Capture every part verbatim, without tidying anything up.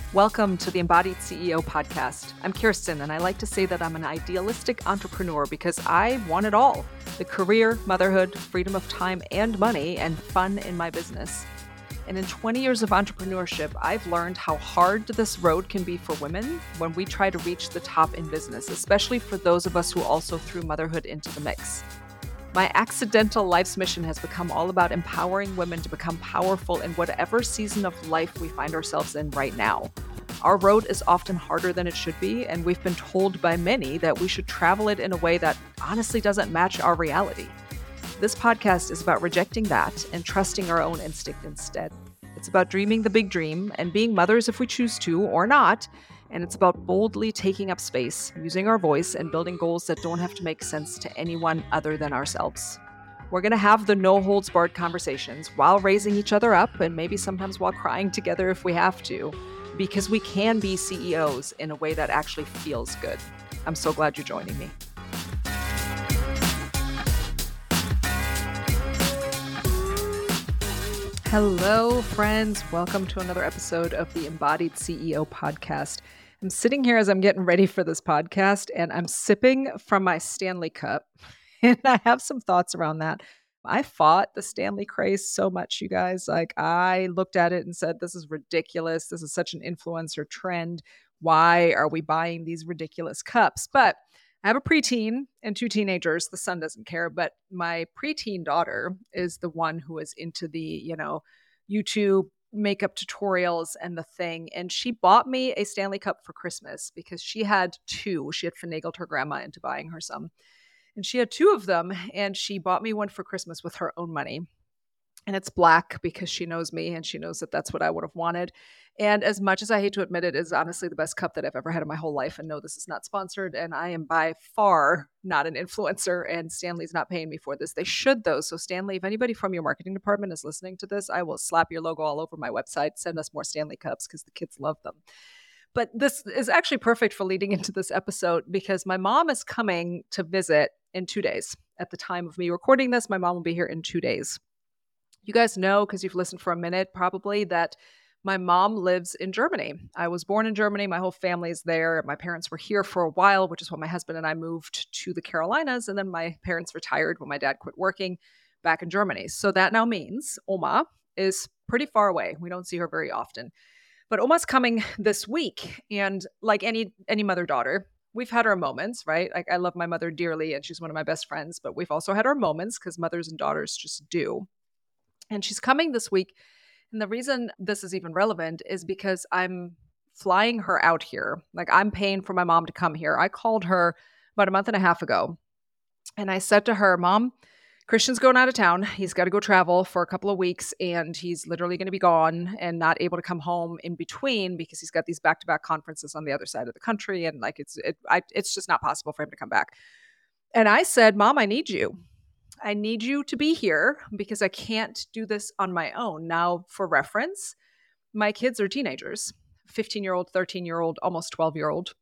Welcome to the Embodied C E O podcast. I'm Kirsten, and I like to say that I'm an idealistic entrepreneur because I want it all: the career, motherhood, freedom of time and money, and fun in my business. And in twenty years of entrepreneurship, I've learned how hard this road can be for women when we try to reach the top in business, especially for those of us who also threw motherhood into the mix. My accidental life's mission has become all about empowering women to become powerful in whatever season of life we find ourselves in right now. Our road is often harder than it should be, and we've been told by many that we should travel it in a way that honestly doesn't match our reality. This podcast is about rejecting that and trusting our own instinct instead. It's about dreaming the big dream and being mothers if we choose to or not. And it's about boldly taking up space, using our voice, and building goals that don't have to make sense to anyone other than ourselves. We're going to have the no-holds-barred conversations while raising each other up, and maybe sometimes while crying together if we have to, because we can be C E Os in a way that actually feels good. I'm so glad you're joining me. Hello, friends. Welcome to another episode of the Embodied C E O podcast. I'm sitting here as I'm getting ready for this podcast, and I'm sipping from my Stanley cup, and I have some thoughts around that. I fought the Stanley craze so much, you guys. Like, I looked at it and said, this is ridiculous. This is such an influencer trend. Why are we buying these ridiculous cups? But I have a preteen and two teenagers. The son doesn't care, but my preteen daughter is the one who is into the, you know, YouTube makeup tutorials and the thing. And she bought me a Stanley Cup for Christmas because she had two. She had finagled her grandma into buying her some. And she had two of them, and she bought me one for Christmas with her own money. And it's black because she knows me and she knows that that's what I would have wanted. And as much as I hate to admit it, is honestly the best cup that I've ever had in my whole life. And no, this is not sponsored. And I am by far not an influencer, and Stanley's not paying me for this. They should, though. So Stanley, if anybody from your marketing department is listening to this, I will slap your logo all over my website. Send us more Stanley cups because the kids love them. But this is actually perfect for leading into this episode because my mom is coming to visit in two days. At the time of me recording this, my mom will be here in two days. You guys know, because you've listened for a minute probably, that my mom lives in Germany. I was born in Germany. My whole family is there. My parents were here for a while, which is when my husband and I moved to the Carolinas. And then my parents retired when my dad quit working back in Germany. So that now means Oma is pretty far away. We don't see her very often. But Oma's coming this week. And like any any mother-daughter, we've had our moments, right? Like, I love my mother dearly, and she's one of my best friends. But we've also had our moments because mothers and daughters just do. And she's coming this week. And the reason this is even relevant is because I'm flying her out here. Like, I'm paying for my mom to come here. I called her about a month and a half ago. And I said to her, Mom, Christian's going out of town. He's got to go travel for a couple of weeks. And he's literally going to be gone and not able to come home in between because he's got these back-to-back conferences on the other side of the country. And like, it's, it, I, it's just not possible for him to come back. And I said, Mom, I need you. I need you to be here because I can't do this on my own. Now, for reference, my kids are teenagers, fifteen-year-old, thirteen-year-old, almost twelve-year-old.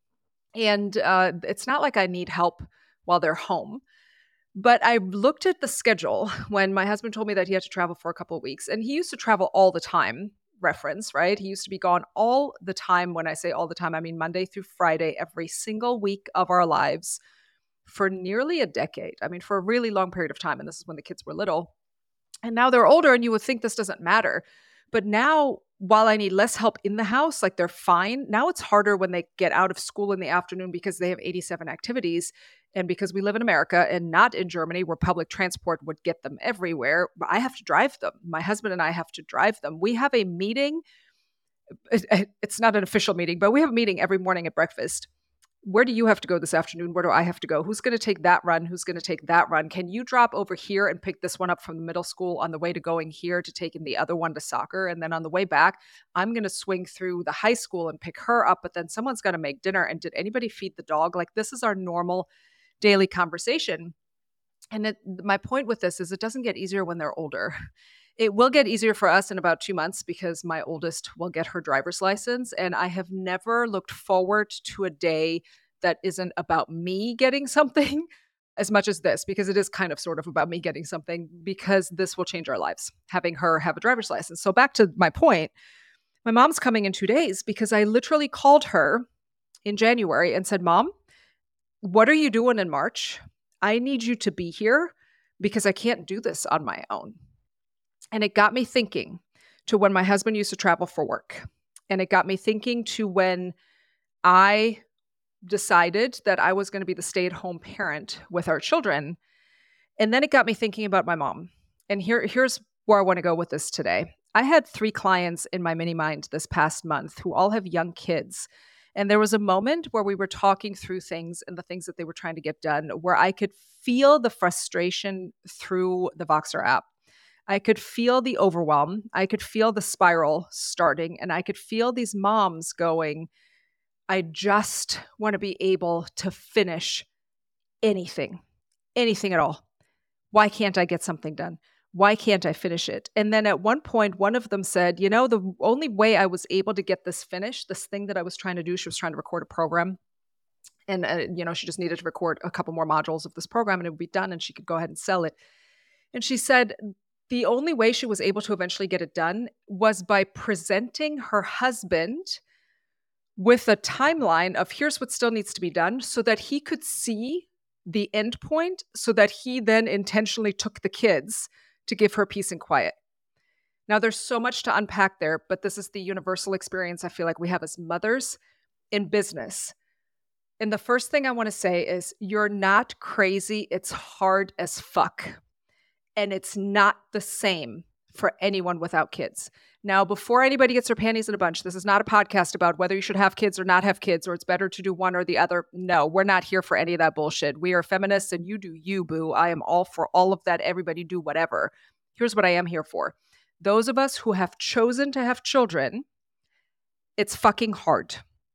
And uh, it's not like I need help while they're home. But I looked at the schedule when my husband told me that he had to travel for a couple of weeks. And he used to travel all the time, reference, right? He used to be gone all the time. When I say all the time, I mean Monday through Friday, every single week of our lives, for nearly a decade. I mean, for a really long period of time. And this is when the kids were little. And now they're older, and you would think this doesn't matter. But now, while I need less help in the house, like, they're fine. Now it's harder when they get out of school in the afternoon because they have eighty-seven activities. And because we live in America and not in Germany, where public transport would get them everywhere, I have to drive them. My husband and I have to drive them. We have a meeting. It's not an official meeting, but we have a meeting every morning at breakfast. Where do you have to go this afternoon? Where do I have to go? Who's going to take that run? Who's going to take that run? Can you drop over here and pick this one up from the middle school on the way to going here to taking the other one to soccer? And then on the way back, I'm going to swing through the high school and pick her up, but then someone's got to make dinner. And did anybody feed the dog? Like, this is our normal daily conversation. And it, my point with this is it doesn't get easier when they're older. It will get easier for us in about two months because my oldest will get her driver's license. And I have never looked forward to a day that isn't about me getting something as much as this, because it is kind of sort of about me getting something, because this will change our lives, having her have a driver's license. So back to my point, My mom's coming in two days because I literally called her in January and said, Mom, what are you doing in March? I need you to be here because I can't do this on my own. And it got me thinking to when my husband used to travel for work. And it got me thinking to when I decided that I was going to be the stay-at-home parent with our children. And then it got me thinking about my mom. And here, here's where I want to go with this today. I had three clients in my mini mind this past month who all have young kids. And there was a moment where we were talking through things and the things that they were trying to get done where I could feel the frustration through the Voxer app. I could feel the overwhelm. I could feel the spiral starting, and I could feel these moms going, I just want to be able to finish anything, anything at all. Why can't I get something done? Why can't I finish it? And then at one point, one of them said, you know, the only way I was able to get this finished, this thing that I was trying to do, she was trying to record a program. And, uh, you know, she just needed to record a couple more modules of this program and it would be done and she could go ahead and sell it. And she said the only way she was able to eventually get it done was by presenting her husband with a timeline of here's what still needs to be done so that he could see the end point so that he then intentionally took the kids to give her peace and quiet. Now, there's so much to unpack there, but this is the universal experience I feel like we have as mothers in business. And the first thing I want to say is you're not crazy. It's hard as fuck. And it's not the same for anyone without kids. Now, before anybody gets their panties in a bunch, this is not a podcast about whether you should have kids or not have kids, or it's better to do one or the other. No, we're not here for any of that bullshit. We are feminists and you do you, boo. I am all for all of that. Everybody do whatever. Here's what I am here for. Those of us who have chosen to have children, it's fucking hard.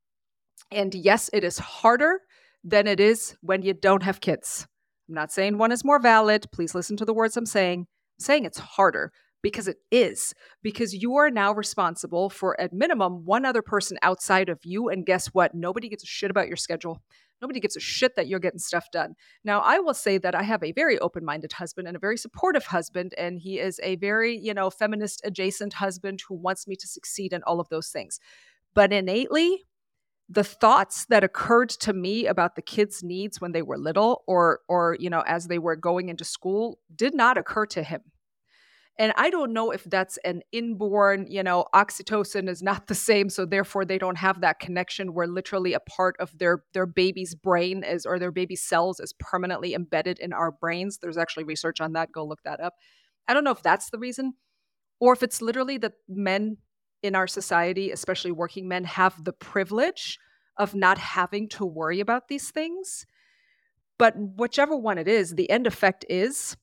And yes, it is harder than it is when you don't have kids. I'm not saying one is more valid. Please listen to the words I'm saying. I'm saying it's harder because it is. Because you are now responsible for, at minimum, one other person outside of you. And guess what? Nobody gives a shit about your schedule. Nobody gives a shit that you're getting stuff done. Now, I will say that I have a very open-minded husband and a very supportive husband. And he is a very, you know, feminist adjacent husband who wants me to succeed in all of those things. But innately, the thoughts that occurred to me about the kids' needs when they were little or, or, you know, as they were going into school did not occur to him. And I don't know if that's an inborn, you know, oxytocin is not the same. So therefore they don't have that connection where literally a part of their, their baby's brain is, or their baby cells is permanently embedded in our brains. There's actually research on that. Go look that up. I don't know if that's the reason, or if it's literally that men in our society, especially working men, have the privilege of not having to worry about these things. But whichever one it is, the end effect is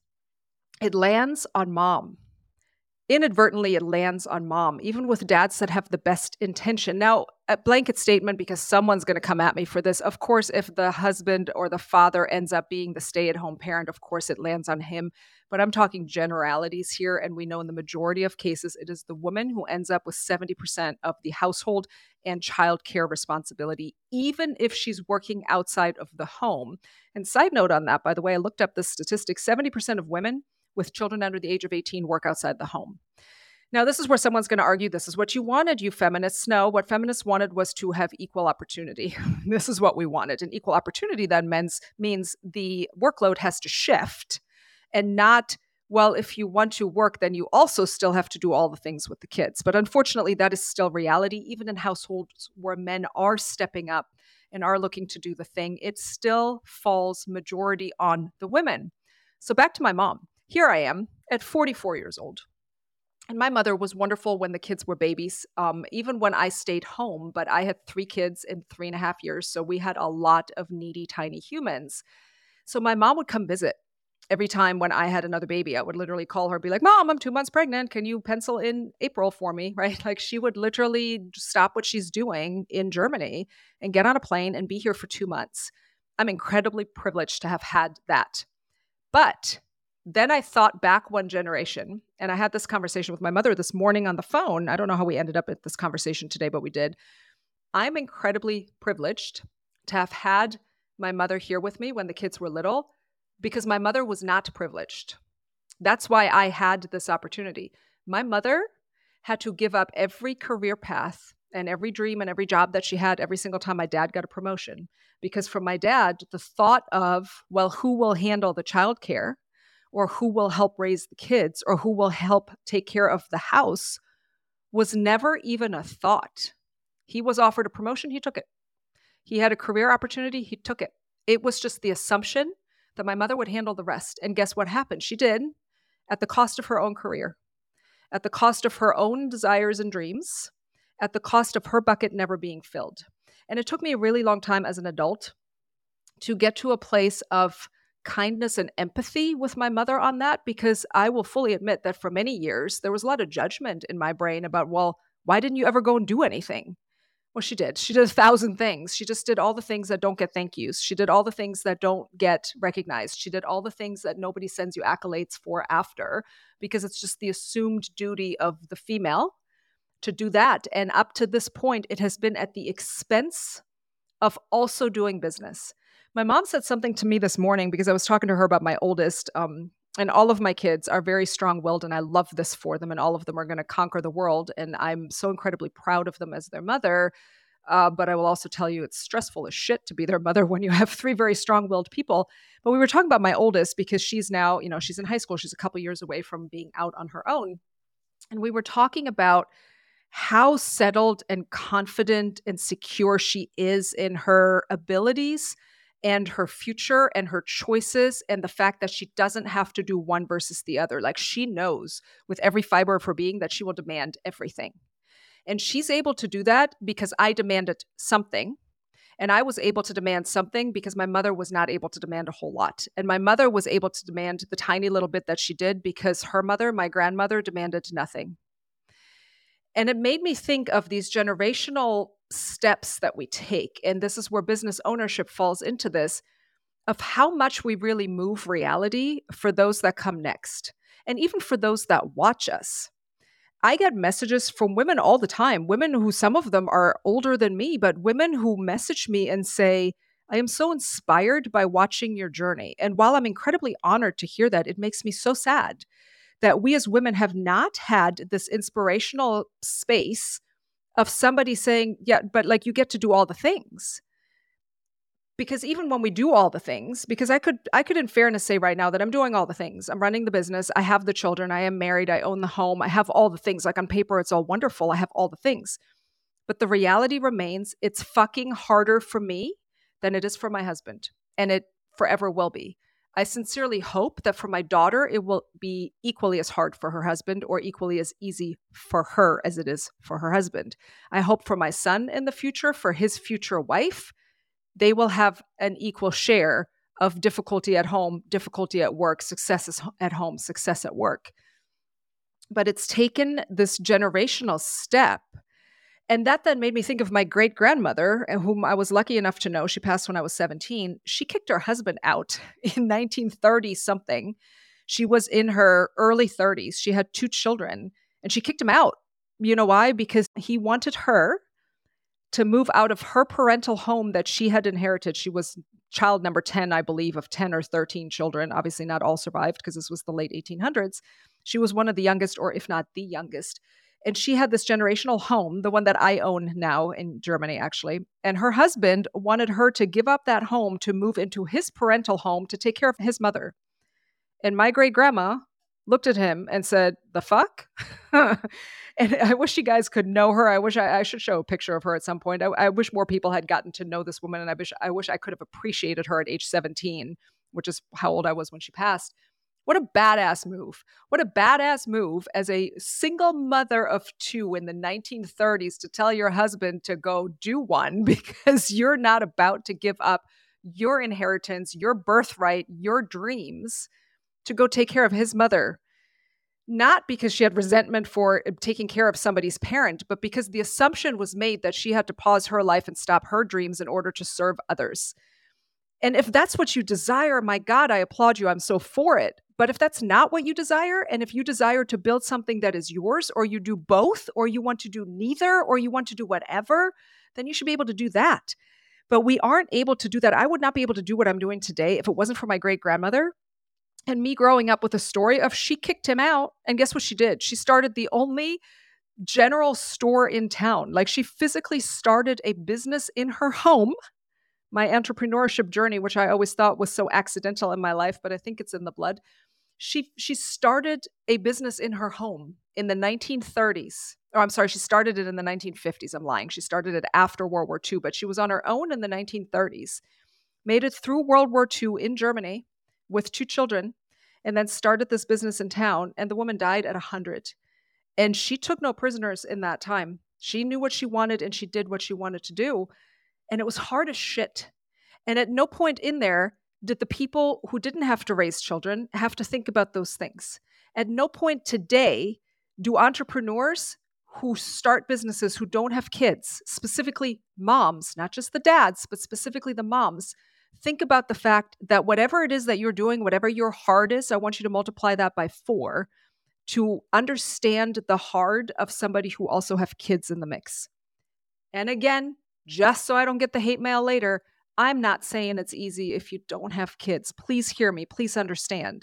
it lands on mom. Inadvertently, it lands on mom, even with dads that have the best intention. Now, a blanket statement, because someone's going to come at me for this. Of course, if the husband or the father ends up being the stay-at-home parent, of course, it lands on him. But I'm talking generalities here. And we know in the majority of cases, it is the woman who ends up with seventy percent of the household and childcare responsibility, even if she's working outside of the home. And side note on that, by the way, I looked up this statistic, seventy percent of women with children under the age of eighteen work outside the home. Now, this is where someone's going to argue, this is what you wanted, you feminists. No, what feminists wanted was to have equal opportunity. This is what we wanted. And equal opportunity then means, means the workload has to shift and not, well, if you want to work, then you also still have to do all the things with the kids. But unfortunately, that is still reality. Even in households where men are stepping up and are looking to do the thing, it still falls majority on the women. So back to my mom. Here I am at forty-four years old. And my mother was wonderful when the kids were babies, um, even when I stayed home. But I had three kids in three and a half years. So we had a lot of needy, tiny humans. So my mom would come visit every time when I had another baby. I would literally call her, be like, Mom, I'm two months pregnant. Can you pencil in April for me? Right? Like she would literally stop what she's doing in Germany and get on a plane and be here for two months. I'm incredibly privileged to have had that. But then I thought back one generation, and I had this conversation with my mother this morning on the phone. I don't know how we ended up at this conversation today, but we did. I'm incredibly privileged to have had my mother here with me when the kids were little, because my mother was not privileged. That's why I had this opportunity. My mother had to give up every career path and every dream and every job that she had every single time my dad got a promotion. Because for my dad, the thought of, well, who will handle the childcare, or who will help raise the kids, or who will help take care of the house was never even a thought. He was offered a promotion, he took it. He had a career opportunity, he took it. It was just the assumption that my mother would handle the rest. And guess what happened? She did, at the cost of her own career, at the cost of her own desires and dreams, at the cost of her bucket never being filled. And it took me a really long time as an adult to get to a place of kindness and empathy with my mother on that, because I will fully admit that for many years, there was a lot of judgment in my brain about, well, why didn't you ever go and do anything? Well, she did. She did a thousand things. She just did all the things that don't get thank yous. She did all the things that don't get recognized. She did all the things that nobody sends you accolades for after, because it's just the assumed duty of the female to do that. And up to this point, it has been at the expense of also doing business. My mom said something to me this morning, because I was talking to her about my oldest, um, and all of my kids are very strong-willed, and I love this for them, and all of them are going to conquer the world, and I'm so incredibly proud of them as their mother. Uh, but I will also tell you it's stressful as shit to be their mother when you have three very strong-willed people. But we were talking about my oldest, because she's now, you know, she's in high school. She's a couple years away from being out on her own. And we were talking about how settled and confident and secure she is in her abilities and her future and her choices, and the fact that she doesn't have to do one versus the other. Like, she knows with every fiber of her being that she will demand everything. And she's able to do that because I demanded something. And I was able to demand something because my mother was not able to demand a whole lot. And my mother was able to demand the tiny little bit that she did because her mother, my grandmother, demanded nothing. And it made me think of these generational steps that we take. And this is where business ownership falls into this, of how much we really move reality for those that come next. And even for those that watch us. I get messages from women all the time, women who, some of them are older than me, but women who message me and say, I am so inspired by watching your journey. And while I'm incredibly honored to hear that, it makes me so sad that we as women have not had this inspirational space of somebody saying, yeah, but like, you get to do all the things. Because even when we do all the things, because I could, I could in fairness say right now that I'm doing all the things. I'm running the business. I have the children. I am married. I own the home. I have all the things. Like, on paper, it's all wonderful. I have all the things. But the reality remains, it's fucking harder for me than it is for my husband. And it forever will be. I sincerely hope that for my daughter, it will be equally as hard for her husband, or equally as easy for her as it is for her husband. I hope for my son in the future, for his future wife, they will have an equal share of difficulty at home, difficulty at work, success at home, success at work. But it's taken this generational step. And that then made me think of my great-grandmother, whom I was lucky enough to know. She passed when I was seventeen. She kicked her husband out in nineteen thirty something. She was in her early thirties. She had two children, and she kicked him out. You know why? Because he wanted her to move out of her parental home that she had inherited. She was child number ten, I believe, of ten or thirteen children. Obviously not all survived, because this was the late eighteen hundreds. She was one of the youngest, or if not the youngest. And she had this generational home, the one that I own now in Germany, actually. And her husband wanted her to give up that home to move into his parental home to take care of his mother. And my great grandma looked at him and said, the fuck? And I wish you guys could know her. I wish I, I should show a picture of her at some point. I, I wish more people had gotten to know this woman. And I wish, I wish I could have appreciated her at age seventeen, which is how old I was when she passed. What a badass move. What a badass move as a single mother of two in the nineteen thirties to tell your husband to go do one, because you're not about to give up your inheritance, your birthright, your dreams to go take care of his mother. Not because she had resentment for taking care of somebody's parent, but because the assumption was made that she had to pause her life and stop her dreams in order to serve others. And if that's what you desire, my God, I applaud you. I'm so for it. But if that's not what you desire, and if you desire to build something that is yours, or you do both, or you want to do neither, or you want to do whatever, then you should be able to do that. But we aren't able to do that. I would not be able to do what I'm doing today if it wasn't for my great grandmother and me growing up with a story of she kicked him out. And guess what she did? She started the only general store in town. Like she physically started a business in her home. My entrepreneurship journey, which I always thought was so accidental in my life, but I think it's in the blood. She she started a business in her home in the nineteen thirties. Oh, I'm sorry, she started it in the nineteen fifties. I'm lying. She started it after World War Two, but she was on her own in the nineteen thirties. Made it through World War Two in Germany with two children, and then started this business in town. And the woman died at one hundred. And she took no prisoners in that time. She knew what she wanted and she did what she wanted to do. And it was hard as shit. And at no point in there did the people who didn't have to raise children have to think about those things. At no point today do entrepreneurs who start businesses who don't have kids, specifically moms, not just the dads, but specifically the moms, think about the fact that whatever it is that you're doing, whatever your hard is, I want you to multiply that by four to understand the hard of somebody who also have kids in the mix. And again, just so I don't get the hate mail later, I'm not saying it's easy if you don't have kids. Please hear me. Please understand.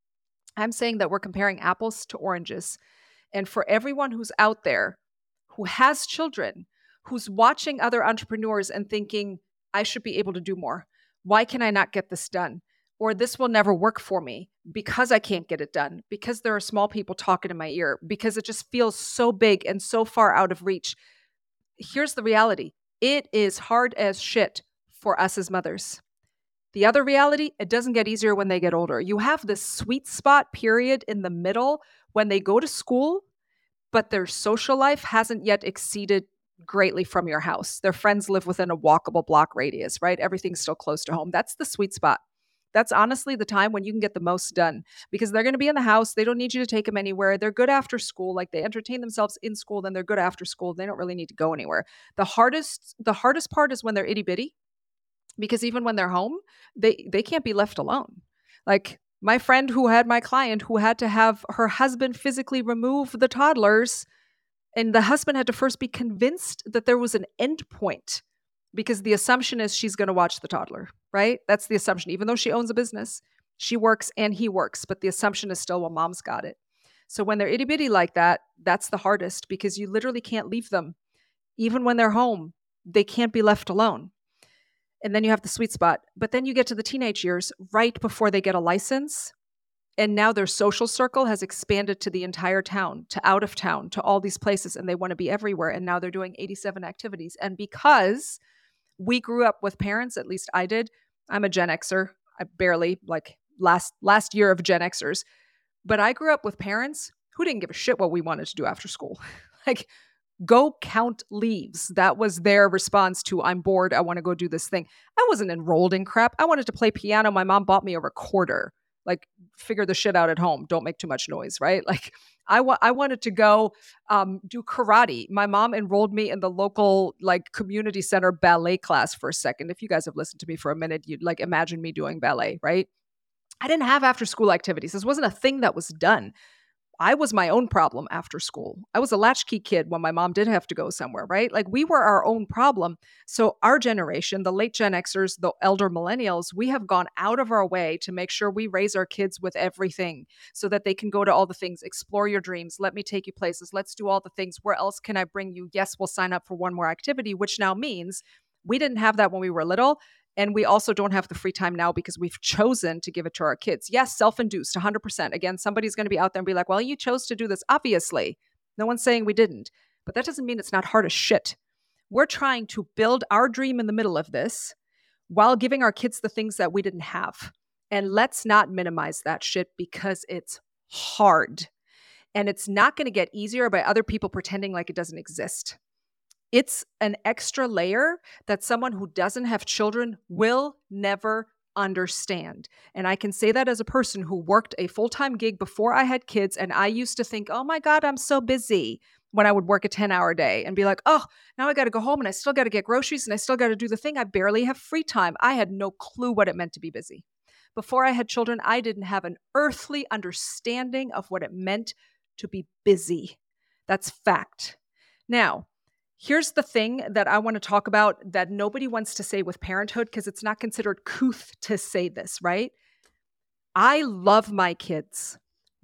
I'm saying that we're comparing apples to oranges. And for everyone who's out there who has children, who's watching other entrepreneurs and thinking, I should be able to do more. Why can I not get this done? Or this will never work for me because I can't get it done, because there are small people talking in my ear, because it just feels so big and so far out of reach. Here's the reality. It is hard as shit for us as mothers. The other reality, it doesn't get easier when they get older. You have this sweet spot period in the middle when they go to school, but their social life hasn't yet exceeded greatly from your house. Their friends live within a walkable block radius, right? Everything's still close to home. That's the sweet spot. That's honestly the time when you can get the most done because they're going to be in the house. They don't need you to take them anywhere. They're good after school. Like they entertain themselves in school, then they're good after school. They don't really need to go anywhere. The hardest, the hardest part is when they're itty bitty because even when they're home, they, they can't be left alone. Like my friend who had my client who had to have her husband physically remove the toddlers, and the husband had to first be convinced that there was an end point because the assumption is she's going to watch the toddler, right? That's the assumption. Even though she owns a business, she works and he works, but the assumption is still, well, mom's got it. So when they're itty bitty like that, that's the hardest because you literally can't leave them. Even when they're home, they can't be left alone. And then you have the sweet spot. But then you get to the teenage years right before they get a license. And now their social circle has expanded to the entire town, to out of town, to all these places, and they want to be everywhere. And now they're doing eighty-seven activities. And because we grew up with parents, at least I did, I'm a Gen Xer, I barely, like last last year of Gen Xers, but I grew up with parents who didn't give a shit what we wanted to do after school. Like, go count leaves. That was their response to, I'm bored, I want to go do this thing. I wasn't enrolled in crap. I wanted to play piano. My mom bought me a recorder. Like, figure the shit out at home. Don't make too much noise, right? Like, I, wa- I wanted to go um, do karate. My mom enrolled me in the local, like, community center ballet class for a second. If you guys have listened to me for a minute, you'd, like, imagine me doing ballet, right? I didn't have after-school activities. This wasn't a thing that was done. I was my own problem after school. I was a latchkey kid when my mom did have to go somewhere, right? Like we were our own problem. So our generation, the late Gen Xers, the elder millennials, we have gone out of our way to make sure we raise our kids with everything so that they can go to all the things, explore your dreams, let me take you places, let's do all the things. Where else can I bring you? Yes, we'll sign up for one more activity, which now means we didn't have that when we were little. And we also don't have the free time now because we've chosen to give it to our kids. Yes, self-induced, one hundred percent. Again, somebody's going to be out there and be like, well, you chose to do this. Obviously, no one's saying we didn't. But that doesn't mean it's not hard as shit. We're trying to build our dream in the middle of this while giving our kids the things that we didn't have. And let's not minimize that shit because it's hard. And it's not going to get easier by other people pretending like it doesn't exist. It's an extra layer that someone who doesn't have children will never understand. And I can say that as a person who worked a full-time gig before I had kids. And I used to think, oh my God, I'm so busy when I would work a ten hour day and be like, oh, now I got to go home and I still got to get groceries and I still got to do the thing. I barely have free time. I had no clue what it meant to be busy. Before I had children, I didn't have an earthly understanding of what it meant to be busy. That's fact. Now, here's the thing that I want to talk about that nobody wants to say with parenthood because it's not considered couth to say this, right? I love my kids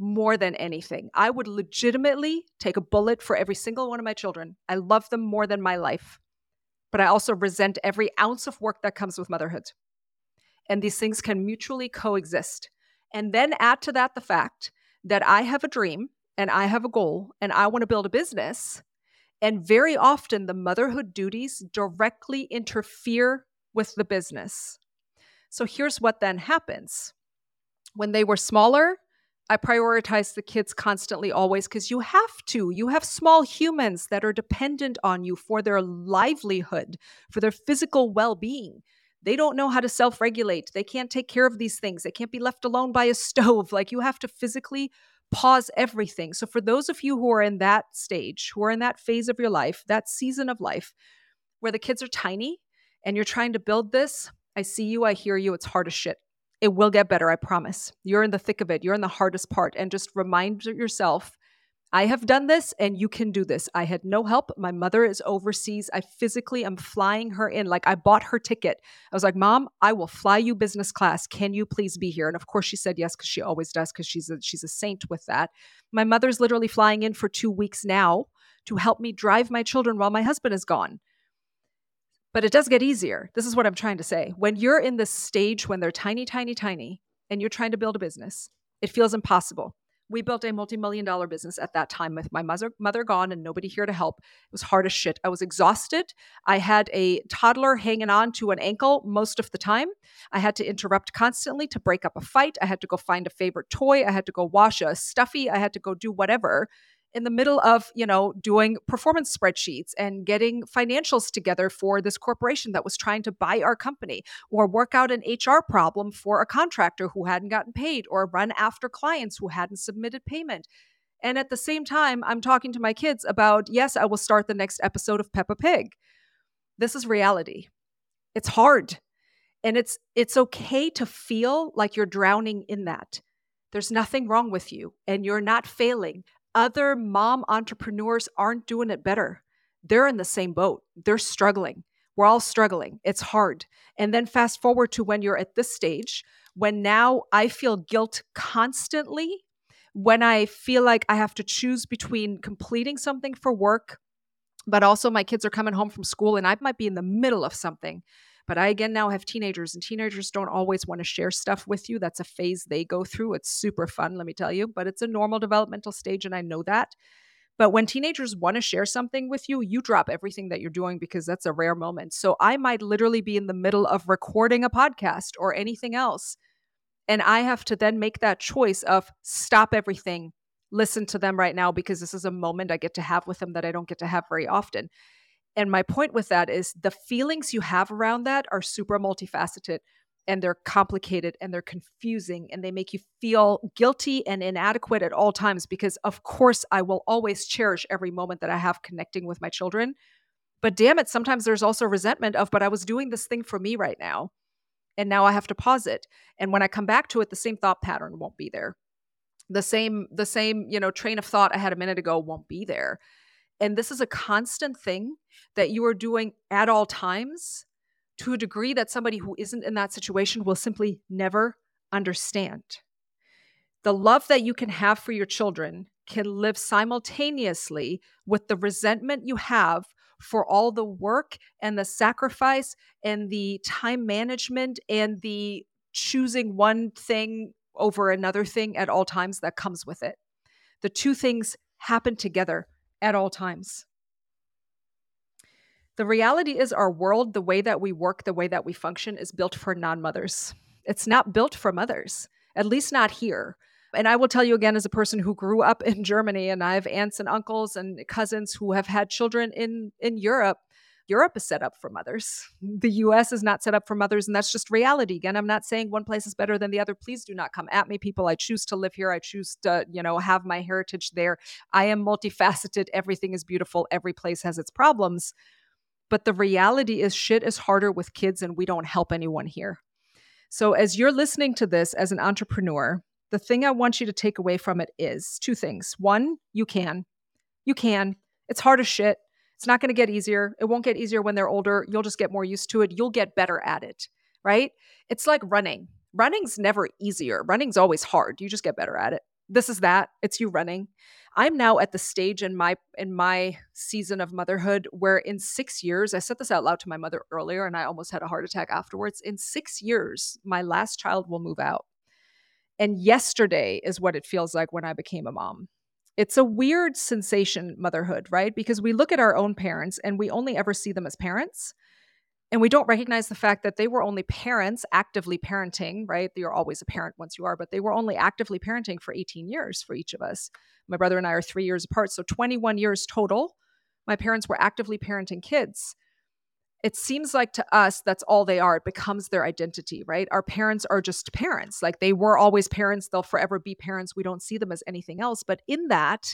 more than anything. I would legitimately take a bullet for every single one of my children. I love them more than my life, but I also resent every ounce of work that comes with motherhood. And these things can mutually coexist. And then add to that the fact that I have a dream and I have a goal and I want to build a business. And very often the motherhood duties directly interfere with the business. So here's what then happens. When they were smaller, I prioritized the kids constantly always because you have to. You have small humans that are dependent on you for their livelihood, for their physical well-being. They don't know how to self-regulate. They can't take care of these things. They can't be left alone by a stove. Like, you have to physically pause everything. So for those of you who are in that stage, who are in that phase of your life, that season of life where the kids are tiny and you're trying to build this, I see you, I hear you, it's hard as shit. It will get better, I promise. You're in the thick of it. You're in the hardest part. And just remind yourself, I have done this and you can do this. I had no help. My mother is overseas. I physically am flying her in. Like, I bought her ticket. I was like, Mom, I will fly you business class. Can you please be here? And of course she said yes, because she always does, because she's a, she's a saint with that. My mother's literally flying in for two weeks now to help me drive my children while my husband is gone. But it does get easier. This is what I'm trying to say. When you're in this stage when they're tiny, tiny, tiny, and you're trying to build a business, it feels impossible. We built a multi-million dollar business at that time with my mother, mother gone and nobody here to help. It was hard as shit. I was exhausted. I had a toddler hanging on to an ankle most of the time. I had to interrupt constantly to break up a fight. I had to go find a favorite toy. I had to go wash a stuffy. I had to go do whatever in the middle of, you know, doing performance spreadsheets and getting financials together for this corporation that was trying to buy our company, or work out an H R problem for a contractor who hadn't gotten paid, or run after clients who hadn't submitted payment. And at the same time, I'm talking to my kids about, yes, I will start the next episode of Peppa Pig. This is reality. It's hard. And it's it's okay to feel like you're drowning in that. There's nothing wrong with you and you're not failing. Other mom entrepreneurs aren't doing it better. They're in the same boat. They're struggling. We're all struggling. It's hard. And then fast forward to when you're at this stage, when now I feel guilt constantly, when I feel like I have to choose between completing something for work, but also my kids are coming home from school and I might be in the middle of something. But I, again, now have teenagers, and teenagers don't always want to share stuff with you. That's a phase they go through. It's super fun, let me tell you, but it's a normal developmental stage, and I know that. But when teenagers want to share something with you, you drop everything that you're doing because that's a rare moment. So I might literally be in the middle of recording a podcast or anything else, and I have to then make that choice of stop everything, listen to them right now, because this is a moment I get to have with them that I don't get to have very often. And my point with that is the feelings you have around that are super multifaceted, and they're complicated and they're confusing, and they make you feel guilty and inadequate at all times, because of course I will always cherish every moment that I have connecting with my children. But damn it, sometimes there's also resentment of, but I was doing this thing for me right now, and now I have to pause it. And when I come back to it, the same thought pattern won't be there. The same, the same, you know, train of thought I had a minute ago won't be there. And this is a constant thing that you are doing at all times, to a degree that somebody who isn't in that situation will simply never understand. The love that you can have for your children can live simultaneously with the resentment you have for all the work and the sacrifice and the time management and the choosing one thing over another thing at all times that comes with it. The two things happen together at all times. The reality is our world, the way that we work, the way that we function, is built for non-mothers. It's not built for mothers, at least not here. And I will tell you again, as a person who grew up in Germany, and I have aunts and uncles and cousins who have had children in, in Europe, Europe is set up for mothers. The U S is not set up for mothers, and that's just reality. Again, I'm not saying one place is better than the other. Please do not come at me, people. I choose to live here. I choose to, you know, have my heritage there. I am multifaceted. Everything is beautiful. Every place has its problems. But the reality is shit is harder with kids, and we don't help anyone here. So as you're listening to this as an entrepreneur, the thing I want you to take away from it is two things. One, you can. You can. It's hard as shit. It's not going to get easier. It won't get easier when they're older. You'll just get more used to it. You'll get better at it, right? It's like running. Running's never easier. Running's always hard. You just get better at it. This is that. It's you running. I'm now at the stage in my in my season of motherhood where in six years, I said this out loud to my mother earlier and I almost had a heart attack afterwards. In six years, my last child will move out. And yesterday is what it feels like when I became a mom. It's a weird sensation, motherhood, right? Because we look at our own parents and we only ever see them as parents. And we don't recognize the fact that they were only parents actively parenting, right? You're always a parent once you are, but they were only actively parenting for eighteen years for each of us. My brother and I are three years apart, so twenty-one years total. My parents were actively parenting kids. It seems like to us, that's all they are. It becomes their identity, right? Our parents are just parents. Like they were always parents. They'll forever be parents. We don't see them as anything else. But in that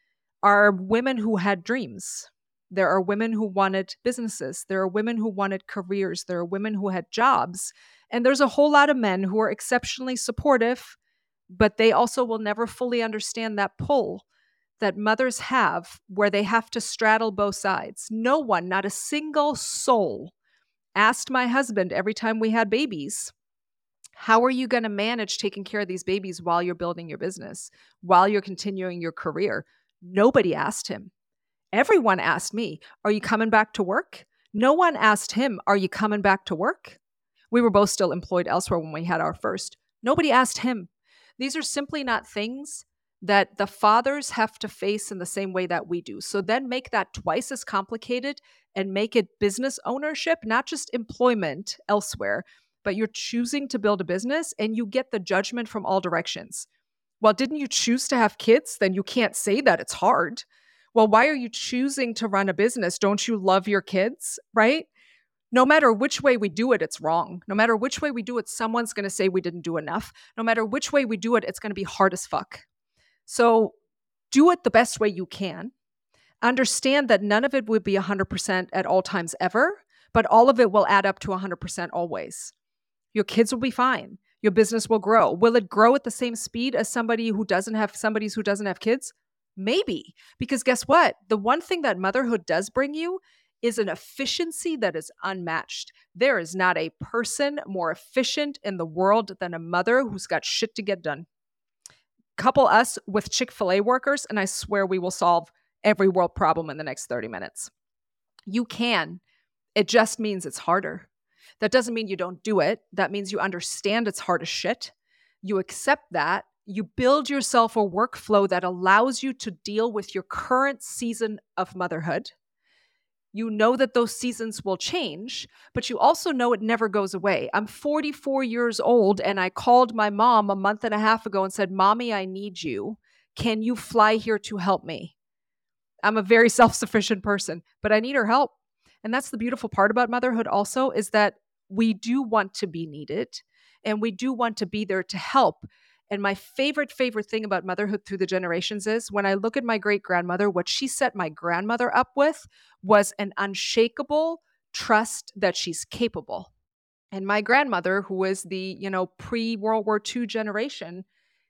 are women who had dreams. There are women who wanted businesses. There are women who wanted careers. There are women who had jobs. And there's a whole lot of men who are exceptionally supportive, but they also will never fully understand that pull that mothers have where they have to straddle both sides. No one, not a single soul, asked my husband every time we had babies, how are you going to manage taking care of these babies while you're building your business, while you're continuing your career? Nobody asked him. Everyone asked me, are you coming back to work? No one asked him, are you coming back to work? We were both still employed elsewhere when we had our first. Nobody asked him. These are simply not things that the fathers have to face in the same way that we do. So then make that twice as complicated and make it business ownership, not just employment elsewhere, but you're choosing to build a business and you get the judgment from all directions. Well, didn't you choose to have kids? Then you can't say that it's hard. Well, why are you choosing to run a business? Don't you love your kids, right? No matter which way we do it, it's wrong. No matter which way we do it, someone's going to say we didn't do enough. No matter which way we do it, it's going to be hard as fuck. So do it the best way you can. Understand that none of it would be one hundred percent at all times ever, but all of it will add up to one hundred percent always. Your kids will be fine. Your business will grow. Will it grow at the same speed as somebody who doesn't have somebody who doesn't have kids? Maybe. Because guess what? The one thing that motherhood does bring you is an efficiency that is unmatched. There is not a person more efficient in the world than a mother who's got shit to get done. Couple us with Chick-fil-A workers, and I swear we will solve every world problem in the next thirty minutes. You can. It just means it's harder. That doesn't mean you don't do it. That means you understand it's hard as shit. You accept that. You build yourself a workflow that allows you to deal with your current season of motherhood. You know that those seasons will change, but you also know it never goes away. I'm forty-four years old and I called my mom a month and a half ago and said, Mommy, I need you. Can you fly here to help me? I'm a very self-sufficient person, but I need her help. And that's the beautiful part about motherhood also is that we do want to be needed and we do want to be there to help. And my favorite, favorite thing about motherhood through the generations is when I look at my great-grandmother, what she set my grandmother up with was an unshakable trust that she's capable. And my grandmother, who is the, you know, pre-World War Two generation,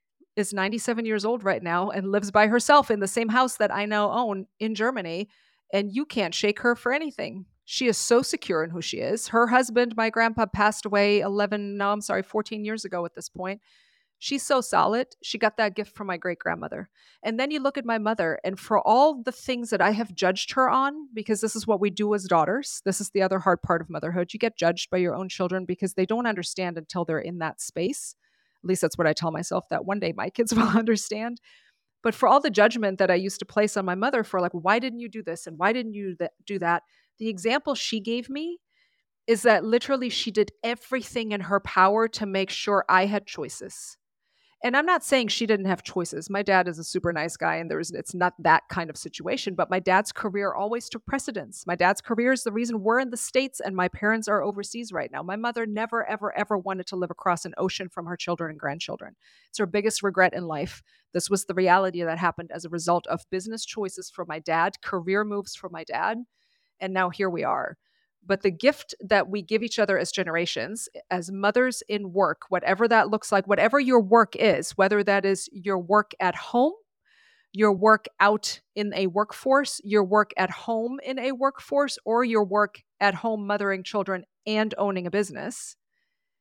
is ninety-seven years old right now and lives by herself in the same house that I now own in Germany. And you can't shake her for anything. She is so secure in who she is. Her husband, my grandpa, passed away eleven, no, I'm sorry, fourteen years ago at this point. She's so solid. She got that gift from my great-grandmother. And then you look at my mother, and for all the things that I have judged her on, because this is what we do as daughters, this is the other hard part of motherhood. You get judged by your own children because they don't understand until they're in that space. At least that's what I tell myself, that one day my kids will understand. But for all the judgment that I used to place on my mother for like, why didn't you do this? And why didn't you th- do that? The example she gave me is that literally she did everything in her power to make sure I had choices. And I'm not saying she didn't have choices. My dad is a super nice guy and there's it's not that kind of situation, but my dad's career always took precedence. My dad's career is the reason we're in the States and my parents are overseas right now. My mother never, ever, ever wanted to live across an ocean from her children and grandchildren. It's her biggest regret in life. This was the reality that happened as a result of business choices from my dad, career moves from my dad, and now here we are. But the gift that we give each other as generations, as mothers in work, whatever that looks like, whatever your work is, whether that is your work at home, your work out in a workforce, your work at home in a workforce, or your work at home mothering children and owning a business,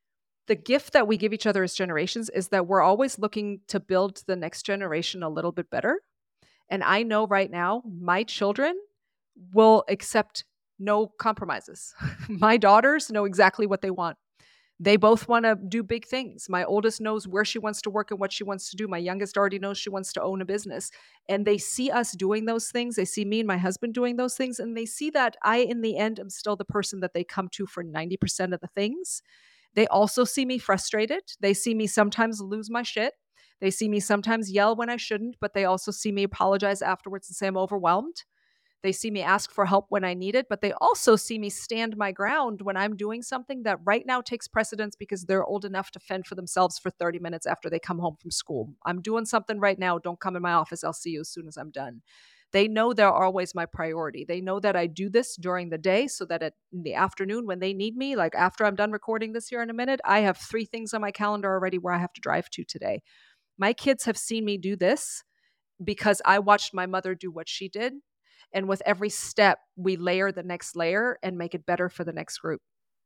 the gift that we give each other as generations is that we're always looking to build the next generation a little bit better. And I know right now, my children will accept no compromises. My daughters know exactly what they want. They both want to do big things. My oldest knows where she wants to work and what she wants to do. My youngest already knows she wants to own a business. And they see us doing those things. They see me and my husband doing those things. And they see that I, in the end, am still the person that they come to for ninety percent of the things. They also see me frustrated. They see me sometimes lose my shit. They see me sometimes yell when I shouldn't, but they also see me apologize afterwards and say I'm overwhelmed. They see me ask for help when I need it, but they also see me stand my ground when I'm doing something that right now takes precedence because they're old enough to fend for themselves for thirty minutes after they come home from school. I'm doing something right now. Don't come in my office. I'll see you as soon as I'm done. They know they're always my priority. They know that I do this during the day so that at, in the afternoon when they need me, like after I'm done recording this here in a minute, I have three things on my calendar already where I have to drive to today. My kids have seen me do this because I watched my mother do what she did. And with every step, we layer the next layer and make it better for the next group.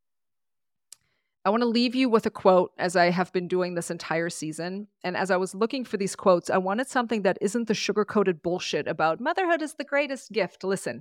I want to leave you with a quote as I have been doing this entire season. And as I was looking for these quotes, I wanted something that isn't the sugar-coated bullshit about motherhood is the greatest gift. Listen,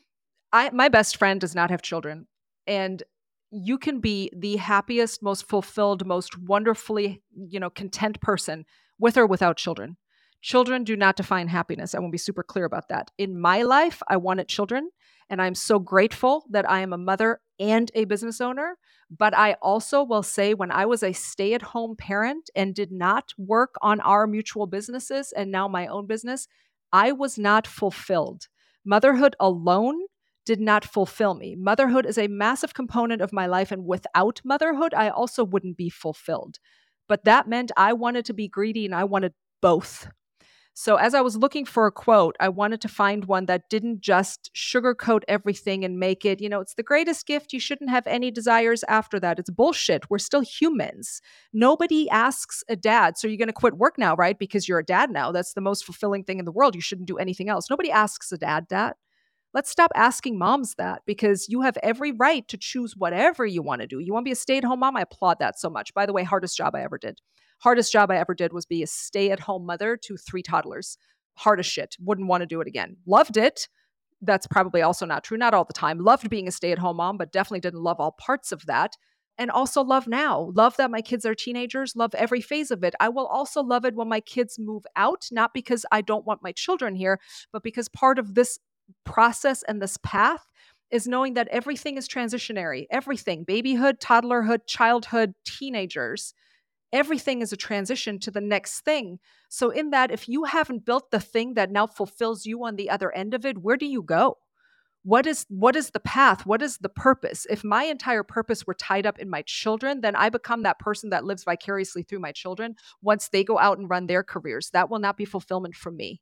I my best friend does not have children. And you can be the happiest, most fulfilled, most wonderfully, you know, content person with or without children. Children do not define happiness. I want to be super clear about that. In my life, I wanted children, and I'm so grateful that I am a mother and a business owner. But I also will say when I was a stay-at-home parent and did not work on our mutual businesses and now my own business, I was not fulfilled. Motherhood alone did not fulfill me. Motherhood is a massive component of my life, and without motherhood, I also wouldn't be fulfilled. But that meant I wanted to be greedy and I wanted both. So as I was looking for a quote, I wanted to find one that didn't just sugarcoat everything and make it, you know, it's the greatest gift. You shouldn't have any desires after that. It's bullshit. We're still humans. Nobody asks a dad, so you're going to quit work now, right? Because you're a dad now. That's the most fulfilling thing in the world. You shouldn't do anything else. Nobody asks a dad that. Let's stop asking moms that because you have every right to choose whatever you want to do. You want to be a stay-at-home mom? I applaud that so much. By the way, hardest job I ever did. Hardest job I ever did was be a stay-at-home mother to three toddlers. Hardest shit. Wouldn't want to do it again. Loved it. That's probably also not true. Not all the time. Loved being a stay-at-home mom, but definitely didn't love all parts of that. And also love now. Love that my kids are teenagers. Love every phase of it. I will also love it when my kids move out, not because I don't want my children here, but because part of this process and this path is knowing that everything is transitionary. Everything, babyhood, toddlerhood, childhood, teenagers, everything is a transition to the next thing. So in that, if you haven't built the thing that now fulfills you on the other end of it, where do you go? What is what is the path? What is the purpose? If my entire purpose were tied up in my children, then I become that person that lives vicariously through my children once they go out and run their careers. That will not be fulfillment for me.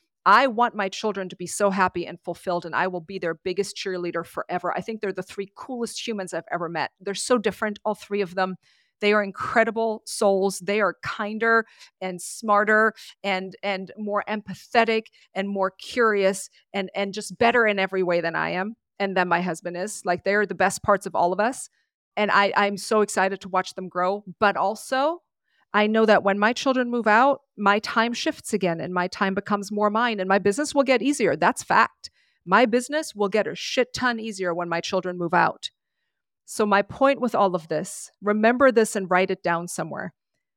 I want my children to be so happy and fulfilled, and I will be their biggest cheerleader forever. I think they're the three coolest humans I've ever met. They're so different, all three of them. They are incredible souls. They are kinder and smarter and, and more empathetic and more curious and, and just better in every way than I am and than my husband is. Like, they're the best parts of all of us. And I, I'm so excited to watch them grow. But also, I know that when my children move out, my time shifts again and my time becomes more mine and my business will get easier. That's fact. My business will get a shit ton easier when my children move out. So my point with all of this, remember this and write it down somewhere.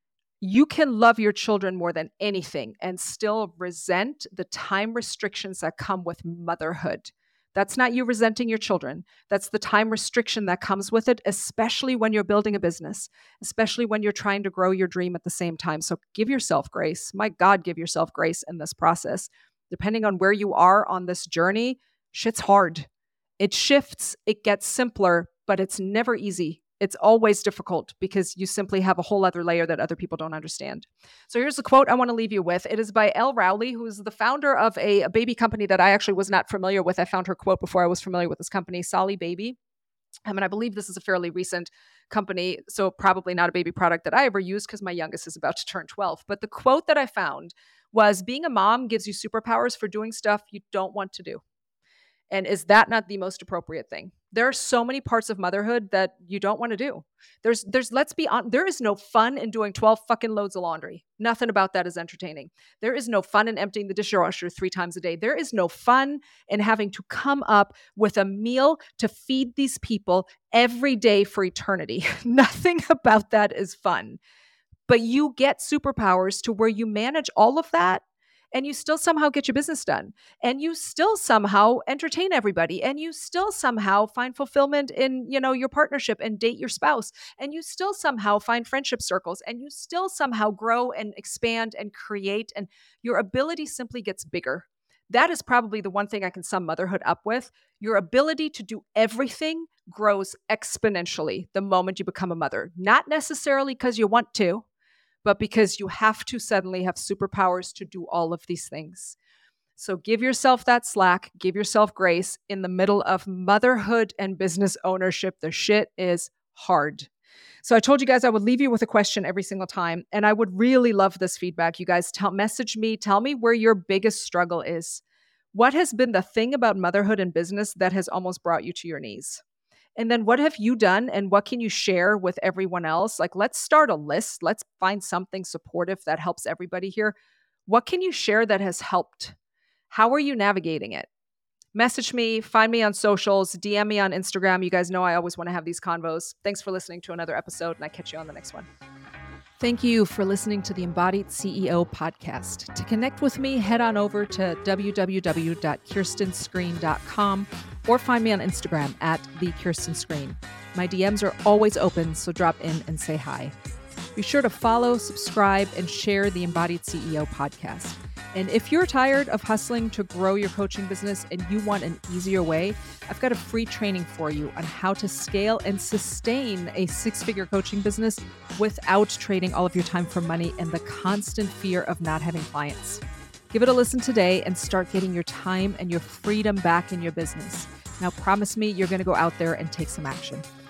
You can love your children more than anything and still resent the time restrictions that come with motherhood. That's not you resenting your children. That's the time restriction that comes with it, especially when you're building a business, especially when you're trying to grow your dream at the same time. So give yourself grace. My God, give yourself grace in this process. Depending on where you are on this journey, shit's hard. It shifts, it gets simpler, but it's never easy. It's always difficult because you simply have a whole other layer that other people don't understand. So here's the quote I want to leave you with. It is by Elle Rowley, who is the founder of a, a baby company that I actually was not familiar with. I found her quote before I was familiar with this company, Solly Baby. I mean, I believe this is a fairly recent company, so probably not a baby product that I ever used because my youngest is about to turn twelve. But the quote that I found was, being a mom gives you superpowers for doing stuff you don't want to do. And is that not the most appropriate thing? There are so many parts of motherhood that you don't want to do. There's, there's, let's be honest, there is no fun in doing twelve fucking loads of laundry. Nothing about that is entertaining. There is no fun in emptying the dishwasher three times a day. There is no fun in having to come up with a meal to feed these people every day for eternity. Nothing about that is fun. But you get superpowers to where you manage all of that and you still somehow get your business done, and you still somehow entertain everybody, and you still somehow find fulfillment in, you know, your partnership and date your spouse, and you still somehow find friendship circles, and you still somehow grow and expand and create, and your ability simply gets bigger. That is probably the one thing I can sum motherhood up with. Your ability to do everything grows exponentially the moment you become a mother, not necessarily because you want to, but because you have to suddenly have superpowers to do all of these things. So give yourself that slack, give yourself grace in the middle of motherhood and business ownership. The shit is hard. So I told you guys I would leave you with a question every single time, and I would really love this feedback. You guys tell, message me, tell me where your biggest struggle is. What has been the thing about motherhood and business that has almost brought you to your knees? And then what have you done and what can you share with everyone else? Like, let's start a list. Let's find something supportive that helps everybody here. What can you share that has helped? How are you navigating it? Message me, find me on socials, D M me on Instagram. You guys know I always want to have these convos. Thanks for listening to another episode, and I catch you on the next one. Thank you for listening to the Embodied C E O podcast. To connect with me, head on over to w w w dot kirsten screen dot com or find me on Instagram at the Kirsten Screen. My D Ms are always open, so drop in and say hi. Be sure to follow, subscribe, and share the Embodied C E O podcast. And if you're tired of hustling to grow your coaching business and you want an easier way, I've got a free training for you on how to scale and sustain a six-figure coaching business without trading all of your time for money and the constant fear of not having clients. Give it a listen today and start getting your time and your freedom back in your business. Now, promise me you're going to go out there and take some action.